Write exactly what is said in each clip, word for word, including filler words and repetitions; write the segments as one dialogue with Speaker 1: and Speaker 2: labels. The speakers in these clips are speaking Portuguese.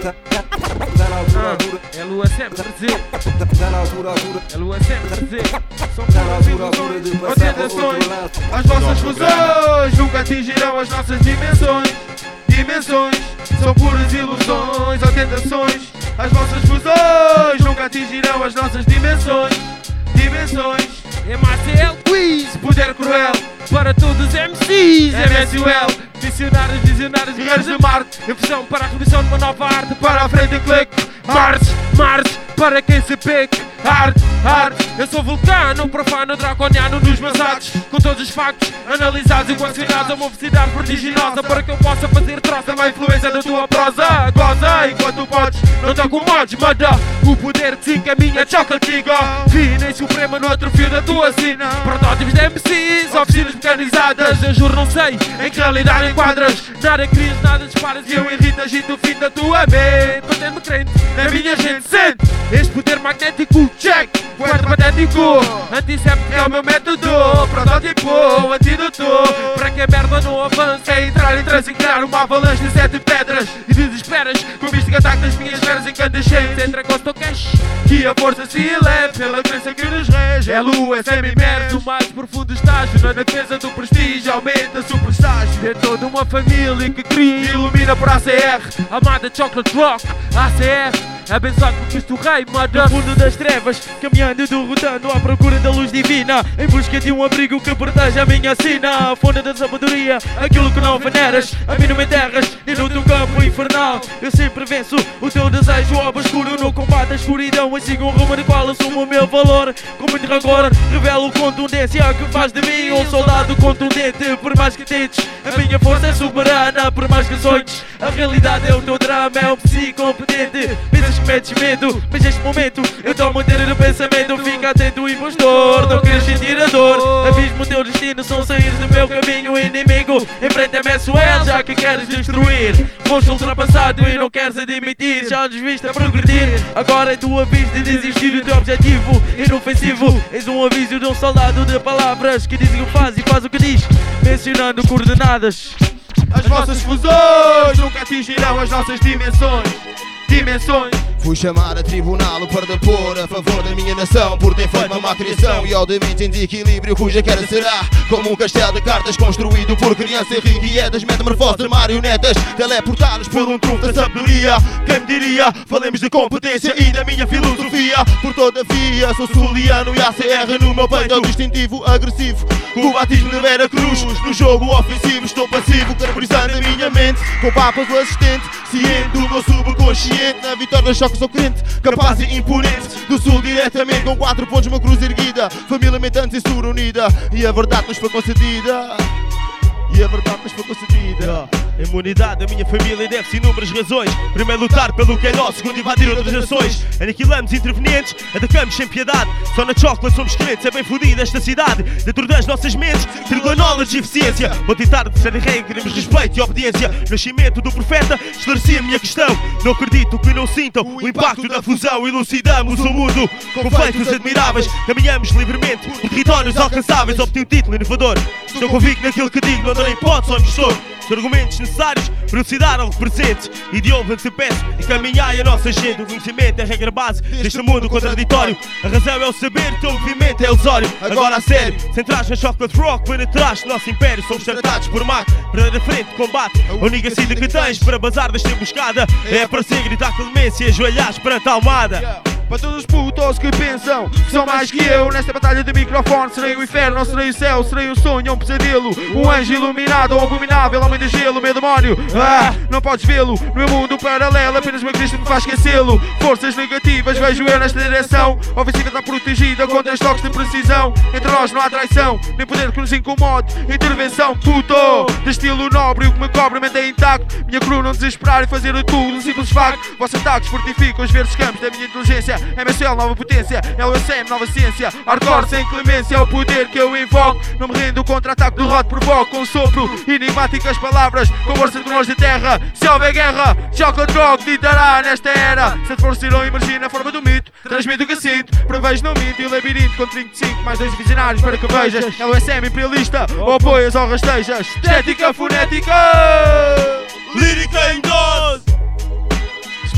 Speaker 1: É lua sempre presente. É lua sempre presente. São puras ilusões ou tentações. As vossas fusões nunca atingirão as nossas dimensões. Dimensões, são puras ilusões ou tentações. As vossas fusões nunca atingirão as nossas dimensões. Dimensões. M A C L Quiz, poder cruel para todos os M Cs. M S U L, missionários, visionários, guerreiros de Marte. Inversão para a revolução de uma nova arte. Para a frente em clique, marche, marche, para quem se pique. Arte, arte, eu sou vulcano, profano, draconiano nos meus atos. Com todos os factos analisados e equacionados a uma velocidade vertiginosa para que eu possa fazer troça má influência da tua prosa. Goza enquanto podes, não te acomodes, manda o poder que se encaminha, chocolate giga. Fina e suprema no outro fio da tua sina. Protótipos de M Cs, oficinas mecanizadas. Eu juro não sei em que realidade enquadras. Nada crias, nada disparas e eu irrito, agito o fim da tua mente. Mantém-me crente, na minha gente sente este poder magnético, check, poeta patético. Antisséptico é o meu método, protótipo, antídoto para que a merda não avance. É entrar em transe e criar uma avalanche de sete pedras e desesperas com o místico ataque das minhas veras incandescentes. Entra com o cash, que a força se eleve pela crença que nos rege. É lua, é semi-imerso, o mais profundo estágio na defesa do prestígio, aumenta-se o presságio. É toda uma família que cria e ilumina por A C R. Amada Chocolate Rock, A C R, abençoado por Cristo Rei, mother.
Speaker 2: No fundo das trevas, caminhando, derrotando à procura da luz divina, em busca de um abrigo que proteja a minha sina. A fonte da sabedoria, aquilo que não veneras, a mim não me enterras, e no teu campo infernal eu sempre venço o teu desejo obscuro. No combate à escuridão, eu sigo um rumo de qual assumo o meu valor. Com muito rancor, revelo contundência que faz de mim um soldado contundente. Por mais que tentes, a minha força é soberana. Por mais que sonhes, a realidade é o teu drama, é um psicompetente. Pensas que metes medo, mas neste momento eu tomo o inteiro do pensamento. Fica atento, impostor, não queres sentir a dor. Abismo, teu destino são sair do meu caminho. Inimigo, enfrenta M S U L, já que queres destruir. Foste ultrapassado e não queres admitir. Já nos viste a progredir, agora é tua vez de desistir do teu objetivo inofensivo. És um aviso de um soldado de palavras que diz o que faz e faz o que diz, mencionando coordenadas.
Speaker 1: As vossas fusões nunca atingirão as nossas dimensões. Dimensões.
Speaker 3: Fui chamar a tribunal para depor a favor da minha nação por ter feito uma má criação e ao devido em desequilíbrio cuja queda será como um castelo de cartas construído por crianças irrequietas, metamorfose de marionetas teleportadas por um trunfo da sabedoria. Quem me diria? Falemos de competência e da minha filosofia. Por todavia sou soliano e A C R no meu peito é o distintivo agressivo. O batismo de Vera Cruz no jogo ofensivo. Estou passivo, carburizando a minha mente com papas do assistente, ciente do meu subconsciente. Na vitória do choque sou crente, capaz e imponente. Do sul diretamente com quatro pontos uma cruz erguida. Família mentante e sur unida. E a verdade nos foi concedida. E a verdade nos foi concedida.
Speaker 2: A imunidade da minha família deve-se a inúmeras razões. Primeiro lutar pelo que é nosso, segundo invadir outras nações. Aniquilamos intervenientes, atacamos sem piedade. Só na chocolate somos crentes, é bem fodida esta cidade. Dentro das nossas mentes, circula knowledge e eficiência. Vou tentar de ser rei, queremos respeito e obediência. Nascimento do profeta, esclareci a minha questão. Não acredito que não sintam o impacto da fusão. Elucidamos o mundo com feitos admiráveis. Caminhamos livremente por territórios alcançáveis. Obtive um título inovador. Estou convicto naquilo que digo, não dou nem hipótese ao impostor. Os argumentos necessários para elucidar algo presente. E de ouvem se peço e caminhai a nossa gente. O conhecimento é a regra base deste mundo contraditório. A razão é o saber, o teu movimento é ilusório. Agora a sério, centrais na chocolate rock, penetraste no nosso império. Somos tratados por mar, para a frente de combate. A única saída que tens para bazar desta emboscada é aparecer, gritar clemência e ajoelhares perante a almada.
Speaker 1: Para todos os putos que pensam que são mais que eu nesta batalha de microfone, serei o inferno, ou serei o céu, serei um sonho ou um pesadelo. Um anjo iluminado ou abominável, homem de gelo, meu demónio. Ah, não podes vê-lo, no meu mundo paralelo, apenas meu Cristo me faz esquecê-lo. Forças negativas, vejo eu nesta direção. A ofensiva está protegida contra os toques de precisão. Entre nós não há traição, nem poder que nos incomode. Intervenção, puto, de estilo nobre, o que me cobre, mente é intacto. Minha cruz não desesperar e fazer tudo um simples facto. Vossos ataques fortificam os verdes campos da minha inteligência. M S L, nova potência, L S M, nova ciência. Hardcore sem clemência, é o poder que eu invoco. Não me rendo, o contra-ataque do rock provoca um sopro, enigmáticas palavras, com força de nós de terra. Se houver guerra, chocolate rock ditará nesta era. Se for ser ou emergir na forma do mito, transmito o que sinto, prevejo no mito e o labirinto com trinta e cinco mais dois visionários para que vejas. L S M imperialista, ou apoias ou rastejas. Estética fonética,
Speaker 2: lírica em dose.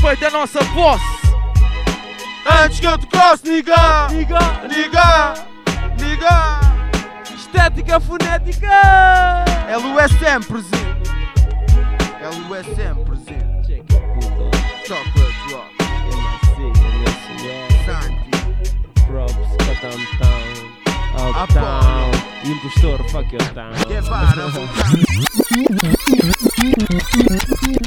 Speaker 2: respeito é nossa posse.
Speaker 1: Antes que eu te crosse, niga,
Speaker 2: Niga,
Speaker 1: niga, niga.
Speaker 2: estética fonética.
Speaker 1: L U S M presente. L U S M presente.
Speaker 2: Check it, puto.
Speaker 1: Chocolate Rock.
Speaker 2: M C, M S W,
Speaker 1: Santi.
Speaker 2: props pra downtown, uptown, impostor, fuck your town.
Speaker 1: Guevara.